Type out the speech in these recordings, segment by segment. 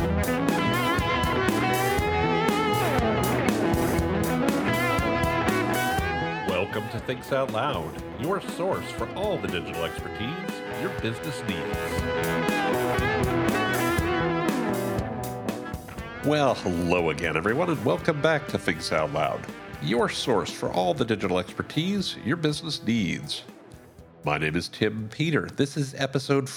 Welcome to Thinks Out Loud, your source for all the digital expertise your business needs. Well, hello again, everyone, and welcome back to Thinks Out Loud, your source for all the digital expertise your business needs. My name is Tim Peter. This is episode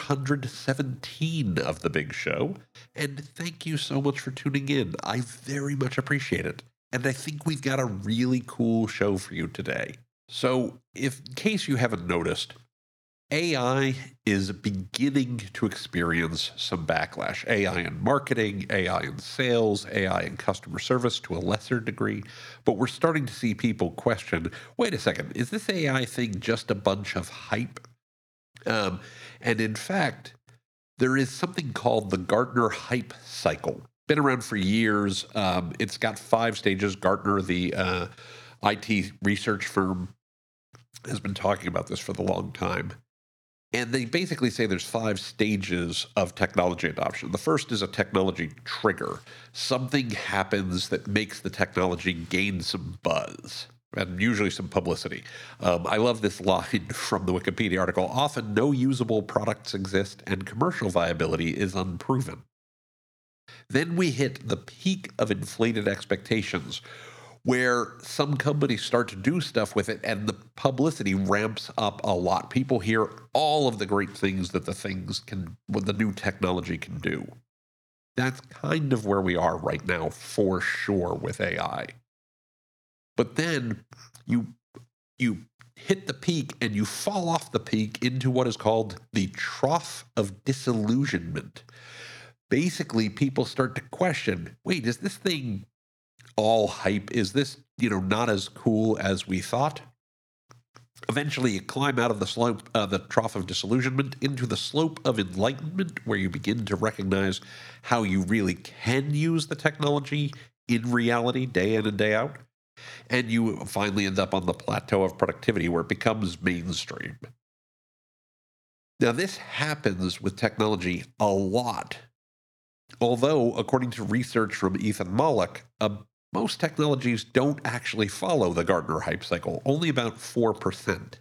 417 of The Big Show, and thank you so much for tuning in. I very much appreciate it. And I think we've got a really cool show for you today. So, in case you haven't noticed, AI is beginning to experience some backlash. AI in marketing, AI in sales, AI in customer service to a lesser degree. But we're starting to see people question, wait a second, is this AI thing just a bunch of hype? And in fact, there is something called the Gartner Hype Cycle. Been around for years. It's got 5 stages. Gartner, the IT research firm, has been talking about this for the long time. And they basically say there's 5 stages of technology adoption. The first is a technology trigger. Something happens that makes the technology gain some buzz, and usually some publicity. I love this line from the Wikipedia article. Often no usable products exist and commercial viability is unproven. Then we hit the peak of inflated expectations, where some companies start to do stuff with it and the publicity ramps up a lot. People hear all of the great things that what the new technology can do. That's kind of where we are right now, for sure, with AI. But then you hit the peak and you fall off the peak into what is called the trough of disillusionment. Basically, people start to question, wait, is this thing all hype? Is this, not as cool as we thought? Eventually, you climb out of the trough of disillusionment into the slope of enlightenment, where you begin to recognize how you really can use the technology in reality, day in and day out. And you finally end up on the plateau of productivity, where it becomes mainstream. Now, this happens with technology a lot. Although, according to research from Ethan Mollick, most technologies don't actually follow the Gartner hype cycle, only about 4%.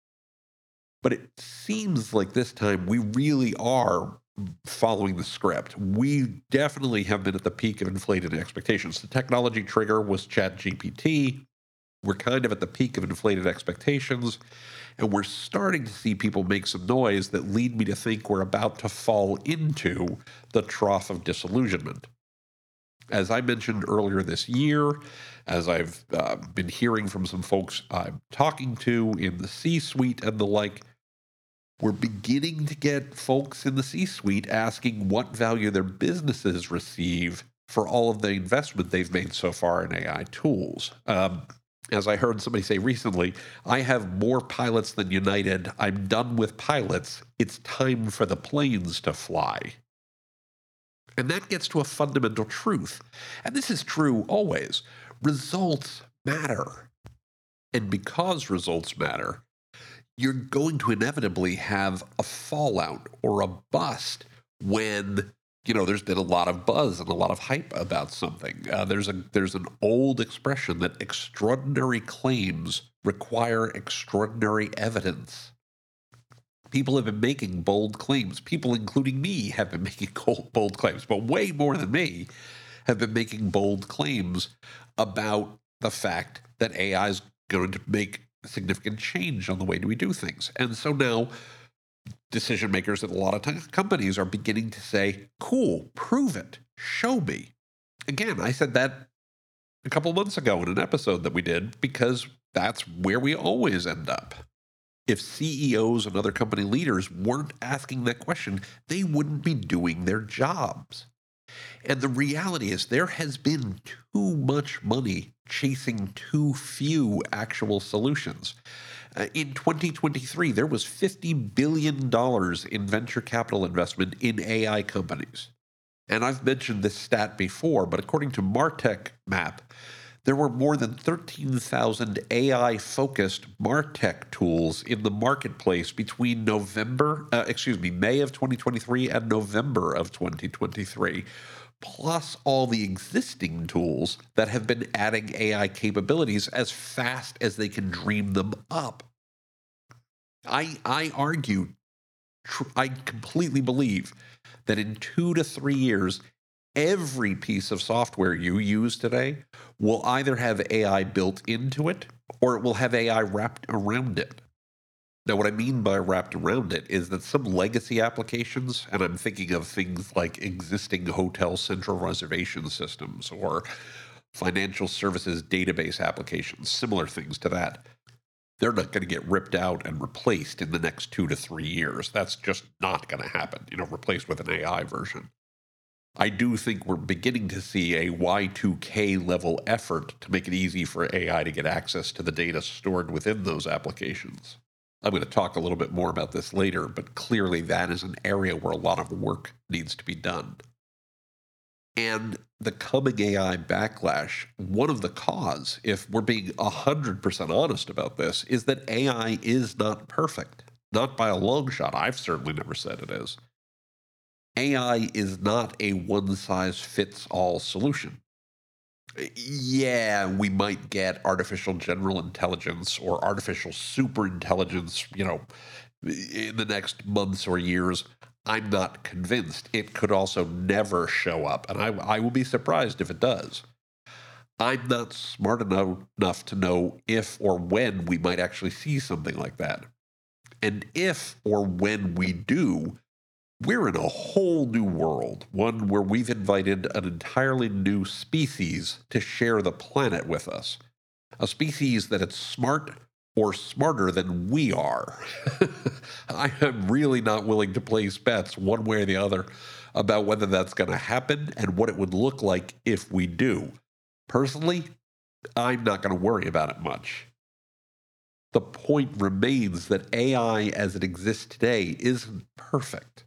But it seems like this time we really are following the script. We definitely have been at the peak of inflated expectations. The technology trigger was ChatGPT. We're kind of at the peak of inflated expectations, and we're starting to see people make some noise that lead me to think we're about to fall into the trough of disillusionment. As I mentioned earlier this year, as I've been hearing from some folks I'm talking to in the C-suite and the like, we're beginning to get folks in the C-suite asking what value their businesses receive for all of the investment they've made so far in AI tools. As I heard somebody say recently, I have more pilots than United. I'm done with pilots. It's time for the planes to fly. And that gets to a fundamental truth. And this is true always. Results matter. And because results matter, you're going to inevitably have a fallout or a bust when there's been a lot of buzz and a lot of hype about something. There's an old expression that extraordinary claims require extraordinary evidence. People have been making bold claims. People, including me, have been making bold claims, but way more than me have been making bold claims about the fact that AI is going to make significant change on the way we do things. And so now decision makers at a lot of companies are beginning to say, cool, prove it, show me. Again, I said that a couple months ago in an episode that we did, because that's where we always end up. If CEOs and other company leaders weren't asking that question, they wouldn't be doing their jobs. And the reality is there has been too much money chasing too few actual solutions. In 2023, there was $50 billion in venture capital investment in AI companies. And I've mentioned this stat before, but according to Martech Map, There were more than 13,000 AI-focused MarTech tools in the marketplace between May of 2023 and November of 2023, plus all the existing tools that have been adding AI capabilities as fast as they can dream them up. I completely believe that in 2 to 3 years, every piece of software you use today will either have AI built into it or it will have AI wrapped around it. Now, what I mean by wrapped around it is that some legacy applications, and I'm thinking of things like existing hotel central reservation systems or financial services database applications, similar things to that, they're not going to get ripped out and replaced in the next 2 to 3 years. That's just not going to happen, replaced with an AI version. I do think we're beginning to see a Y2K level effort to make it easy for AI to get access to the data stored within those applications. I'm going to talk a little bit more about this later, but clearly that is an area where a lot of work needs to be done. And the coming AI backlash, one of the cause, if we're being 100% honest about this, is that AI is not perfect. Not by a long shot. I've certainly never said it is. AI is not a one-size-fits-all solution. Yeah, we might get artificial general intelligence or artificial superintelligence, in the next months or years. I'm not convinced. It could also never show up, and I will be surprised if it does. I'm not smart enough to know if or when we might actually see something like that. And if or when we do, we're in a whole new world, one where we've invited an entirely new species to share the planet with us. A species that is smart or smarter than we are. I am really not willing to place bets one way or the other about whether that's going to happen and what it would look like if we do. Personally, I'm not going to worry about it much. The point remains that AI as it exists today isn't perfect.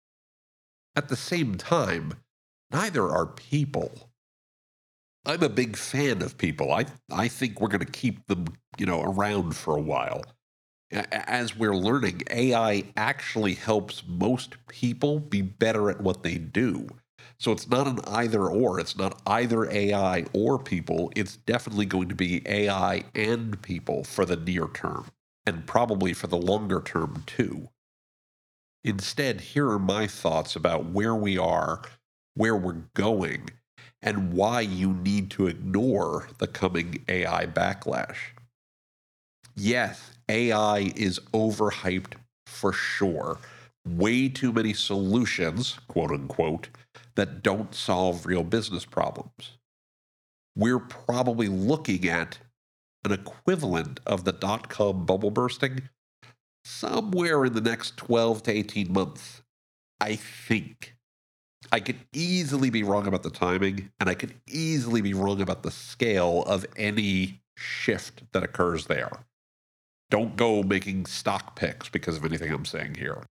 At the same time, neither are people. I'm a big fan of people. I think we're going to keep them, around for a while. As we're learning, AI actually helps most people be better at what they do. So it's not an either or. It's not either AI or people. It's definitely going to be AI and people for the near term, and probably for the longer term too. Instead, here are my thoughts about where we are, where we're going, and why you need to ignore the coming AI backlash. Yes, AI is overhyped for sure. Way too many solutions, quote unquote, that don't solve real business problems. We're probably looking at an equivalent of the dot-com bubble bursting somewhere in the next 12 to 18 months, I think. I could easily be wrong about the timing, and I could easily be wrong about the scale of any shift that occurs there. Don't go making stock picks because of anything I'm saying here.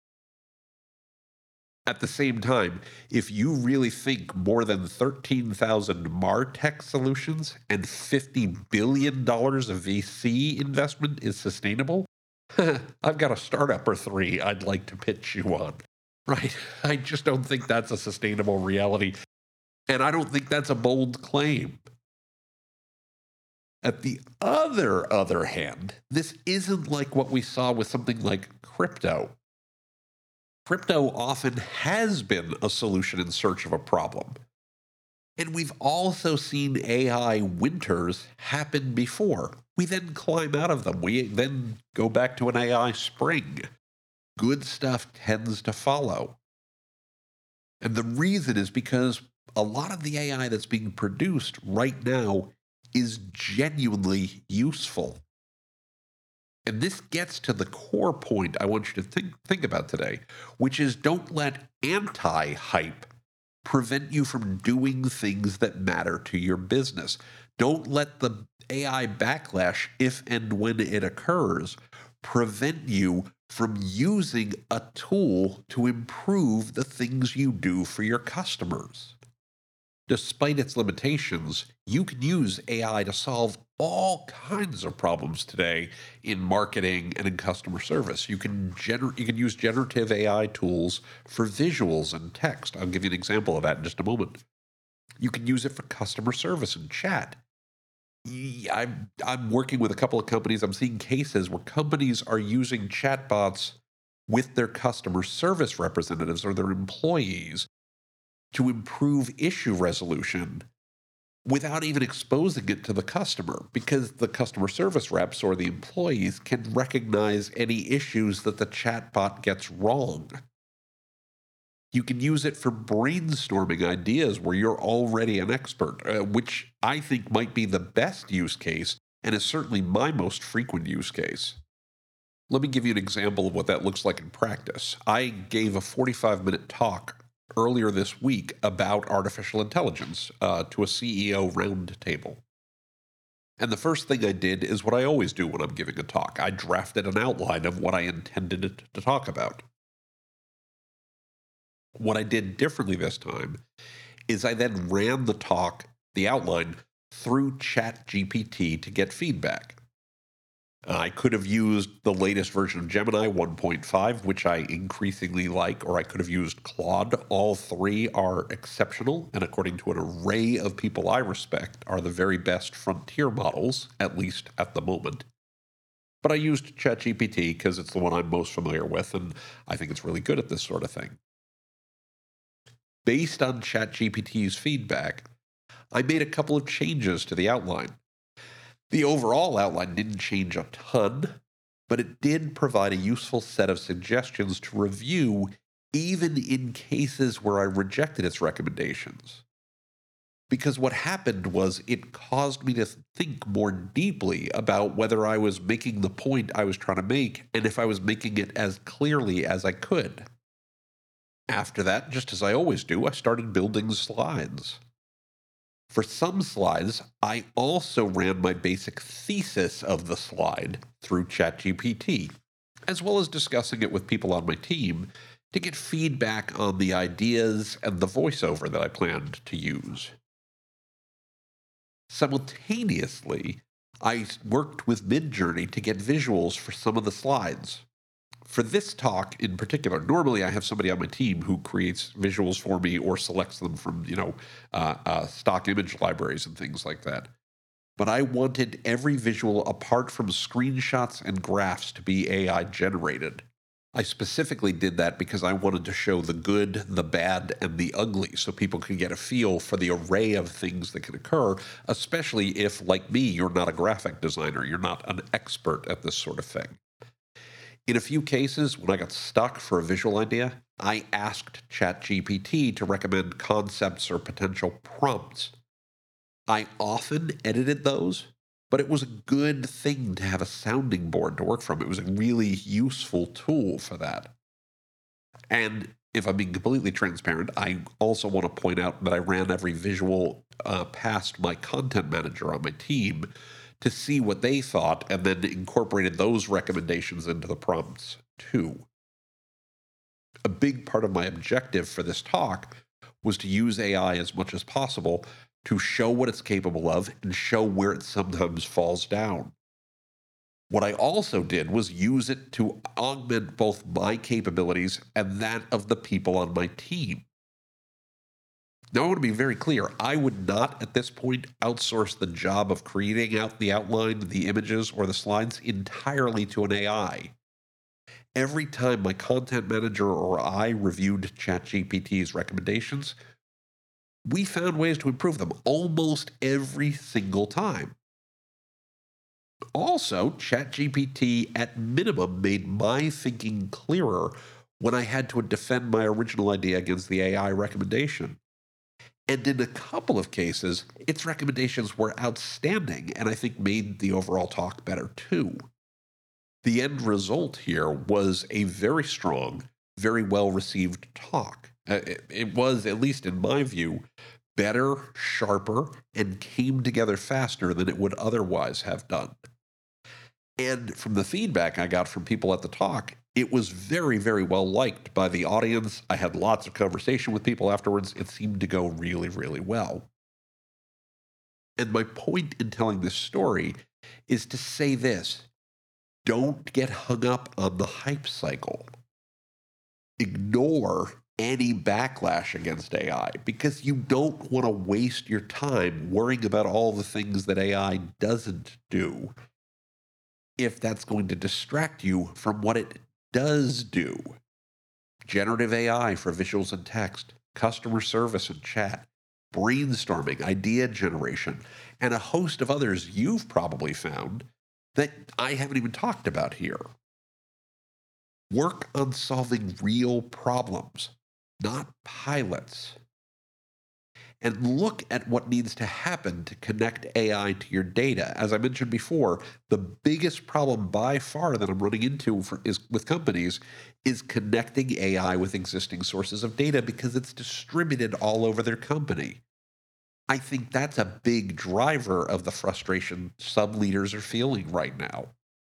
At the same time, if you really think more than 13,000 MarTech solutions and $50 billion of VC investment is sustainable, I've got a startup or three I'd like to pitch you on. Right? I just don't think that's a sustainable reality. And I don't think that's a bold claim. At the other hand, this isn't like what we saw with something like crypto. Crypto often has been a solution in search of a problem. And we've also seen AI winters happen before. We then climb out of them. We then go back to an AI spring. Good stuff tends to follow. And the reason is because a lot of the AI that's being produced right now is genuinely useful. And this gets to the core point I want you to think about today, which is don't let anti-hype prevent you from doing things that matter to your business. Don't let the AI backlash, if and when it occurs, prevent you from using a tool to improve the things you do for your customers. Despite its limitations, you can use AI to solve all kinds of problems today in marketing and in customer service. You can use generative AI tools for visuals and text. I'll give you an example of that in just a moment. You can use it for customer service and chat. I'm working with a couple of companies. I'm seeing cases where companies are using chatbots with their customer service representatives or their employees to improve issue resolution without even exposing it to the customer, because the customer service reps or the employees can recognize any issues that the chatbot gets wrong. You can use it for brainstorming ideas where you're already an expert, which I think might be the best use case and is certainly my most frequent use case. Let me give you an example of what that looks like in practice. I gave a 45-minute talk earlier this week about artificial intelligence to a CEO roundtable. And the first thing I did is what I always do when I'm giving a talk. I drafted an outline of what I intended it to talk about. What I did differently this time is I then ran the outline, through ChatGPT to get feedback. I could have used the latest version of Gemini 1.5, which I increasingly like, or I could have used Claude. All three are exceptional, and according to an array of people I respect, are the very best frontier models, at least at the moment. But I used ChatGPT because it's the one I'm most familiar with, and I think it's really good at this sort of thing. Based on ChatGPT's feedback, I made a couple of changes to the outline. The overall outline didn't change a ton, but it did provide a useful set of suggestions to review, even in cases where I rejected its recommendations. Because what happened was it caused me to think more deeply about whether I was making the point I was trying to make and if I was making it as clearly as I could. After that, just as I always do, I started building slides. For some slides, I also ran my basic thesis of the slide through ChatGPT, as well as discussing it with people on my team to get feedback on the ideas and the voiceover that I planned to use. Simultaneously, I worked with Midjourney to get visuals for some of the slides. For this talk in particular, normally I have somebody on my team who creates visuals for me or selects them from, stock image libraries and things like that. But I wanted every visual apart from screenshots and graphs to be AI generated. I specifically did that because I wanted to show the good, the bad, and the ugly so people can get a feel for the array of things that can occur, especially if, like me, you're not a graphic designer, you're not an expert at this sort of thing. In a few cases, when I got stuck for a visual idea, I asked ChatGPT to recommend concepts or potential prompts. I often edited those, but it was a good thing to have a sounding board to work from. It was a really useful tool for that. And if I'm being completely transparent, I also want to point out that I ran every visual past my content manager on my team to see what they thought, and then incorporated those recommendations into the prompts too. A big part of my objective for this talk was to use AI as much as possible to show what it's capable of and show where it sometimes falls down. What I also did was use it to augment both my capabilities and that of the people on my team. Now, I want to be very clear. I would not, at this point, outsource the job of creating out the outline, the images, or the slides entirely to an AI. Every time my content manager or I reviewed ChatGPT's recommendations, we found ways to improve them almost every single time. Also, ChatGPT, at minimum, made my thinking clearer when I had to defend my original idea against the AI recommendation. And in a couple of cases, its recommendations were outstanding and I think made the overall talk better too. The end result here was a very strong, very well-received talk. It was, at least in my view, better, sharper, and came together faster than it would otherwise have done. And from the feedback I got from people at the talk, It was very, very well liked by the audience. I had lots of conversation with people afterwards. It seemed to go really, really well. And my point in telling this story is to say this: don't get hung up on the hype cycle. Ignore any backlash against AI, because you don't want to waste your time worrying about all the things that AI doesn't do, if that's going to distract you from what it does do. Generative AI for visuals and text, customer service and chat, brainstorming, idea generation, and a host of others you've probably found that I haven't even talked about here. Work on solving real problems, not pilots. And look at what needs to happen to connect AI to your data. As I mentioned before, the biggest problem by far that I'm running into with companies is connecting AI with existing sources of data, because it's distributed all over their company. I think that's a big driver of the frustration some leaders are feeling right now.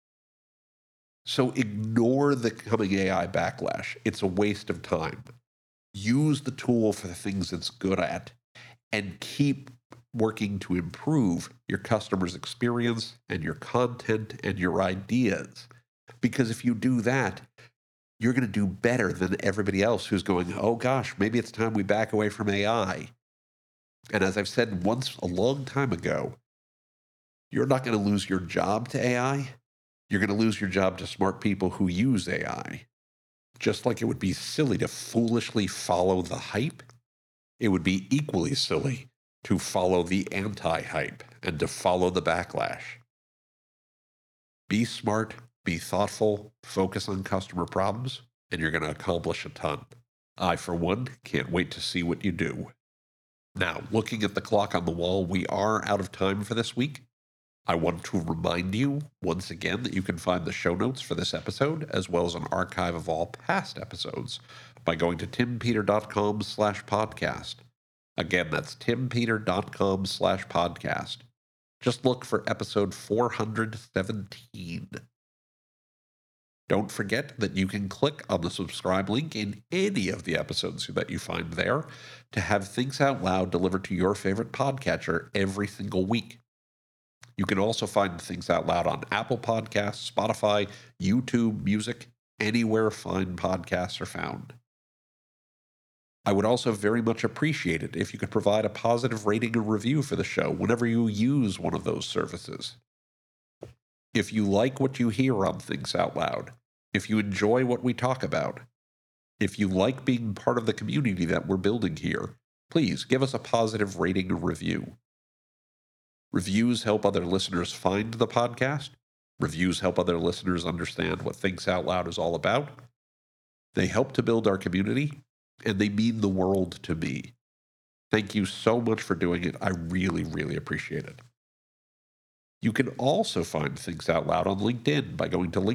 So ignore the coming AI backlash. It's a waste of time. Use the tool for the things it's good at, and keep working to improve your customer's experience and your content and your ideas. Because if you do that, you're going to do better than everybody else who's going, oh gosh, maybe it's time we back away from AI. And as I've said once a long time ago, you're not going to lose your job to AI. You're going to lose your job to smart people who use AI. Just like it would be silly to foolishly follow the hype, it would be equally silly to follow the anti-hype and to follow the backlash. Be smart, be thoughtful, focus on customer problems, and you're going to accomplish a ton. I, for one, can't wait to see what you do. Now, looking at the clock on the wall, we are out of time for this week. I want to remind you once again that you can find the show notes for this episode, as well as an archive of all past episodes, by going to timpeter.com/podcast. Again, that's timpeter.com/podcast. Just look for episode 417. Don't forget that you can click on the subscribe link in any of the episodes that you find there to have Things Out Loud delivered to your favorite podcatcher every single week. You can also find Things Out Loud on Apple Podcasts, Spotify, YouTube, Music, anywhere fine podcasts are found. I would also very much appreciate it if you could provide a positive rating and review for the show whenever you use one of those services. If you like what you hear on Things Out Loud, if you enjoy what we talk about, if you like being part of the community that we're building here, please give us a positive rating and review. Reviews help other listeners find the podcast. Reviews help other listeners understand what Things Out Loud is all about. They help to build our community, and they mean the world to me. Thank you so much for doing it. I really, really appreciate it. You can also find Things Out Loud on LinkedIn by going to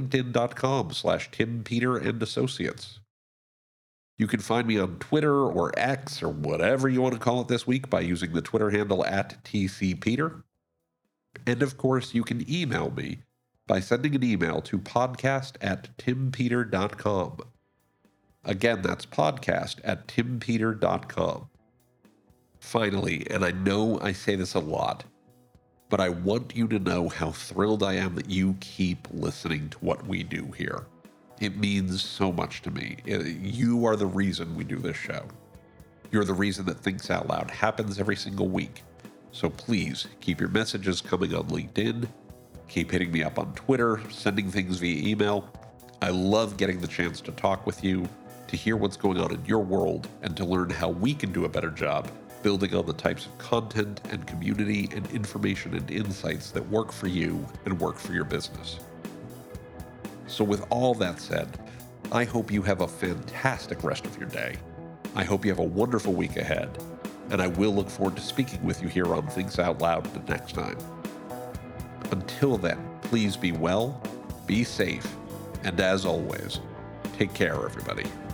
linkedin.com/TimPeterandAssociates. You can find me on Twitter or X or whatever you want to call it this week by using the Twitter handle @TCPeter. And of course, you can email me by sending an email to podcast@timpeter.com. Again, that's podcast@timpeter.com. Finally, and I know I say this a lot, but I want you to know how thrilled I am that you keep listening to what we do here. It means so much to me. You are the reason we do this show. You're the reason that Things Out Loud happens every single week. So please keep your messages coming on LinkedIn. Keep hitting me up on Twitter, sending things via email. I love getting the chance to talk with you, to hear what's going on in your world, and to learn how we can do a better job building on the types of content and community and information and insights that work for you and work for your business. So with all that said, I hope you have a fantastic rest of your day. I hope you have a wonderful week ahead, and I will look forward to speaking with you here on Things Out Loud the next time. Until then, please be well, be safe, and as always, take care, everybody.